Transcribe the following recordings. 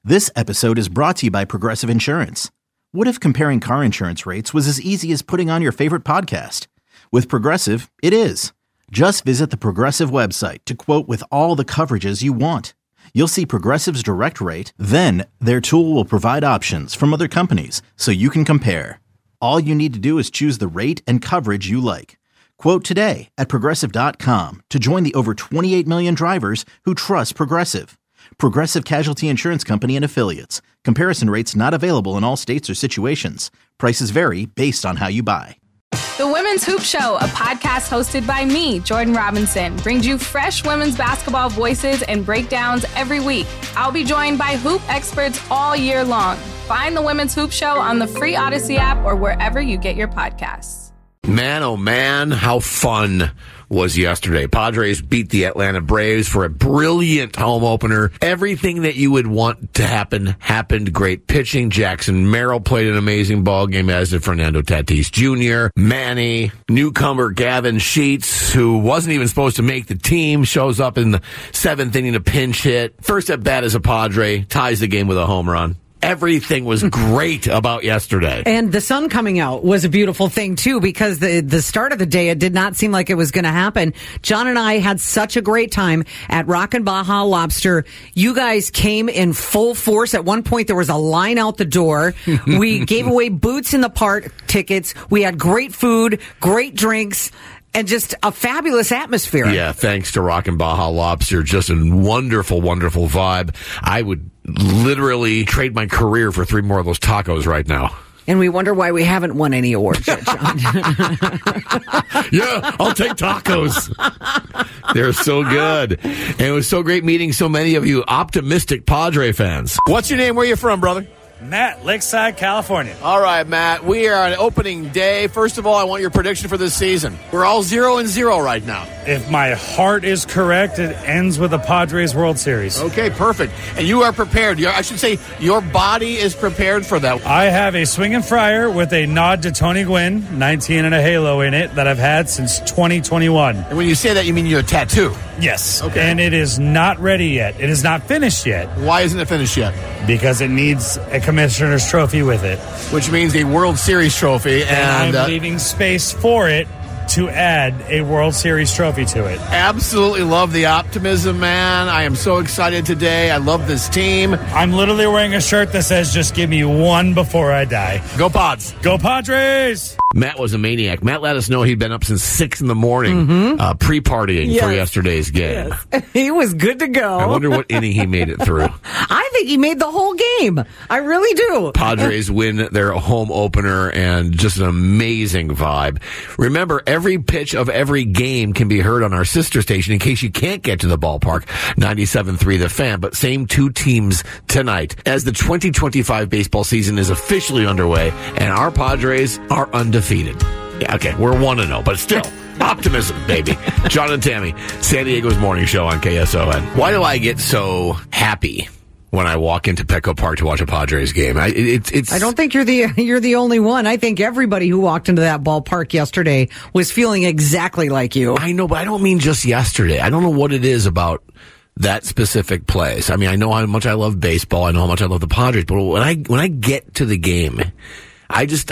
This episode is brought to you by Progressive Insurance. What if comparing car insurance rates was as easy as putting on your favorite podcast? With Progressive, it is. Just visit the Progressive website to quote with all the coverages you want. You'll see Progressive's direct rate, then their tool will provide options from other companies so you can compare. All you need to do is choose the rate and coverage you like. Quote today at Progressive.com to join the over 28 million drivers who trust Progressive. Progressive Casualty Insurance Company and Affiliates. Comparison rates not available in all states or situations. Prices vary based on how you buy. The Women's Hoop Show, a podcast hosted by me, Jordan Robinson, brings you fresh women's basketball voices and breakdowns every week. I'll be joined by hoop experts all year long. Find the Women's Hoop Show on the free Odyssey app or wherever you get your podcasts. Man, oh man, how fun was yesterday. Padres beat the Atlanta Braves for a brilliant home opener. Everything that you would want to happen happened. Great pitching. Jackson Merrill played an amazing ball game, as did Fernando Tatis Jr. Manny, newcomer Gavin Sheets, who wasn't even supposed to make the team, shows up in the seventh inning to pinch hit. First at bat as a Padre, ties the game with a home run. Everything was great about yesterday. And the sun coming out was a beautiful thing, too, because the start of the day, it did not seem like it was going to happen. John and I had such a great time at Rockin' Baja Lobster. You guys came in full force. At one point, there was a line out the door. We gave away Boots in the Park tickets. We had great food, great drinks, and just a fabulous atmosphere. Yeah, thanks to Rockin' Baja Lobster. Just a wonderful, wonderful vibe. I would literally trade my career for 3 more of those tacos right now. And we wonder why we haven't won any awards yet, John. Yeah, I'll take tacos. They're so good. And it was so great meeting so many of you optimistic Padre fans. What's your name? Where are you from, brother? Matt, Lakeside, California. All right, Matt. We are on opening day. First of all, I want your prediction for this season. We're all 0-0 right now. If my heart is correct, it ends with the Padres World Series. Okay, perfect. And you are prepared. I should say your body is prepared for that. I have a swinging fryer with a nod to Tony Gwynn, 19 and a halo in it, that I've had since 2021. And when you say that, you mean your tattoo? Yes. Okay. And it is not ready yet. It is not finished yet. Why isn't it finished yet? Because it needs a commissioner's trophy with it. Which means a World Series trophy. And I'm leaving space for it to add a World Series trophy to it. Absolutely love the optimism, man. I am so excited today. I love this team. I'm literally wearing a shirt that says, just give me one before I die. Go Pods. Go Padres! Matt was a maniac. Matt let us know he'd been up since 6 in the morning, pre-partying for yesterday's game. Yes. He was good to go. I wonder what inning he made it through. I think he made the whole game. I really do. Padres win their home opener, and just an amazing vibe. Remember, every pitch of every game can be heard on our sister station in case you can't get to the ballpark, 97.3 The Fan. But same 2 teams tonight as the 2025 baseball season is officially underway, and our Padres are undefeated. Yeah, okay, we're 1-0, but still, optimism, baby. John and Tammy, San Diego's morning show on KSON. Why do I get so happy when I walk into Petco Park to watch a Padres game? I don't think you're the only one. I think everybody who walked into that ballpark yesterday was feeling exactly like you. I know, but I don't mean just yesterday. I don't know what it is about that specific place. I mean, I know how much I love baseball. I know how much I love the Padres. But when I get to the game, I just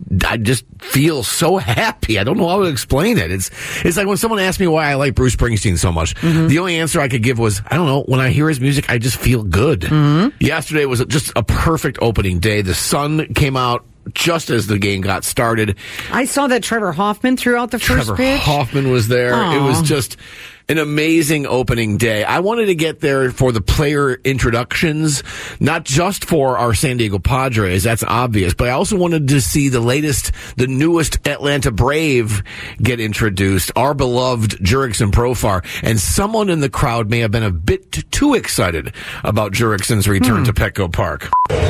feel so happy. I don't know how to explain it. It's like when someone asked me why I like Bruce Springsteen so much. Mm-hmm. The only answer I could give was, I don't know. When I hear his music, I just feel good. Mm-hmm. Yesterday was just a perfect opening day. The sun came out just as the game got started. I saw that Trevor Hoffman threw out the first pitch. Trevor Hoffman was there. Aww. It was just an amazing opening day. I wanted to get there for the player introductions, not just for our San Diego Padres, that's obvious, but I also wanted to see the newest Atlanta Brave get introduced, our beloved Jurickson Profar. And someone in the crowd may have been a bit too excited about Jurickson's return to Petco Park.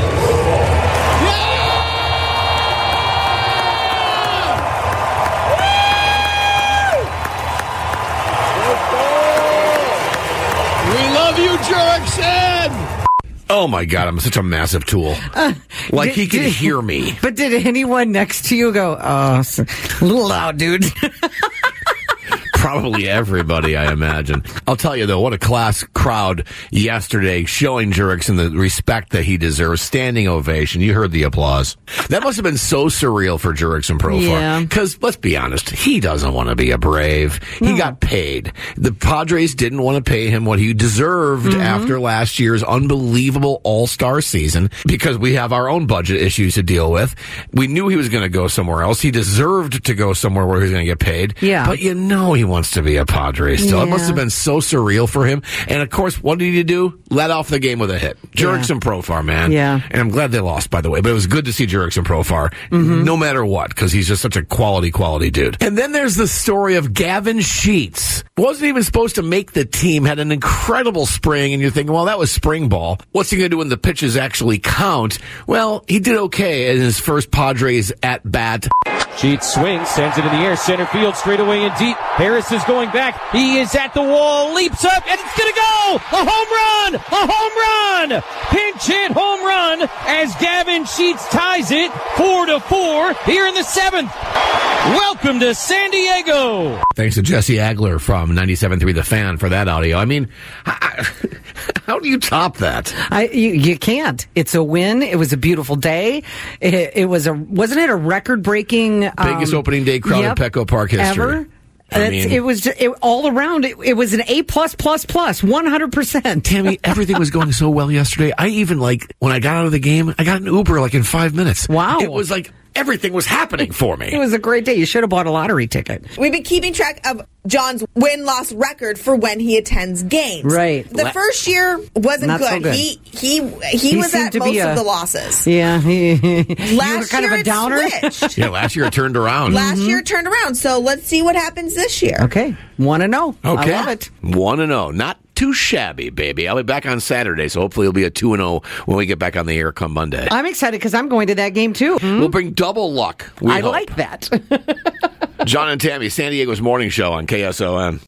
Jurickson! Oh my God, I'm such a massive tool. He could hear me. But did anyone next to you go, oh, a little loud, dude? Probably everybody, I imagine. I'll tell you, though, what a class crowd yesterday showing Jurickson the respect that he deserves. Standing ovation. You heard the applause. That must have been so surreal for Jurickson Profar. Yeah. Because, let's be honest, he doesn't want to be a Brave. He got paid. The Padres didn't want to pay him what he deserved after last year's unbelievable all-star season because we have our own budget issues to deal with. We knew he was going to go somewhere else. He deserved to go somewhere where he was going to get paid. Yeah. But you know he wants to be a Padre still. It must Yeah. have been so surreal for him. And, of course, what did he do? Let off the game with a hit. Jurickson Profar, man. Yeah. And I'm glad they lost, by the way. But it was good to see Jurickson Profar, no matter what, because he's just such a quality dude. And then there's the story of Gavin Sheets. Wasn't even supposed to make the team, had an incredible spring, and you're thinking, well, that was spring ball. What's he going to do when the pitches actually count? Well, he did okay in his first Padres at-bat. Sheets swings, sends it in the air, center field, straight away and deep. Harris is going back. He is at the wall, leaps up, and it's going to go! A home run! A home run! Pinch hit home run as Gavin Sheets ties it 4-4 here in the 7th. Welcome to San Diego. Thanks to Jesse Agler from 97.3 The Fan for that audio. I mean, how do you top that? You can't. It's a win. It was a beautiful day. Wasn't it a record-breaking Biggest opening day crowd in Petco Park history. Ever? I mean, it was all around. It was an A+++, 100%. Tammy, everything was going so well yesterday. I even, when I got out of the game, I got an Uber in 5 minutes. Wow. It was everything was happening for me. It was a great day. You should have bought a lottery ticket. We've been keeping track of John's win-loss record for when he attends games. Right. The first year wasn't Not good. so good. He was seemed at to most be of the losses. Yeah. You Last were kind year of a downer. it switched. Yeah, last year it turned around. Last year it turned around. So let's see what happens this year. Okay. 1-0. Okay. I love it. 1-0. Not too shabby, baby. I'll be back on Saturday, so hopefully it'll be a 2-0 when we get back on the air come Monday. I'm excited because I'm going to that game too. We'll bring double luck. I like that. John and Tammy, San Diego's morning show on KSON.